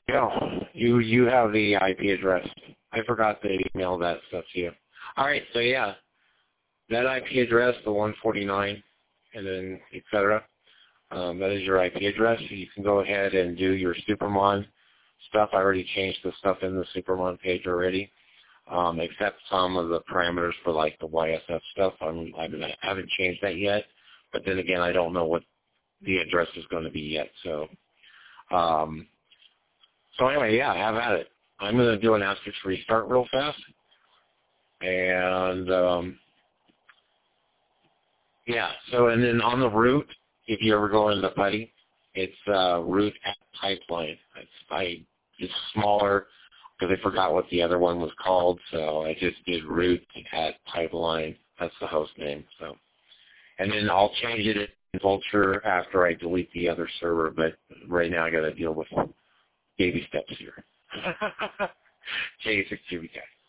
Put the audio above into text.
go. You have the IP address. I forgot to email that stuff to you. All right, so yeah, that IP address, the 149, and then et cetera, that is your IP address. You can go ahead and do your Supermon stuff. I already changed the stuff in the Supermon page already, except some of the parameters for like the YSF stuff. I haven't changed that yet, but then again, I don't know what the address is going to be yet. So anyway, yeah, have at it. I'm going to do an asterisk restart real fast. And, yeah, so and then on the root, if you ever go into PuTTY, it's root at pipeline. It's smaller because I forgot what the other one was called, so I just did root at pipeline. That's the host name. So, and then I'll change it in Vultr after I delete the other server, but right now I got to deal with baby steps here. J6QBK.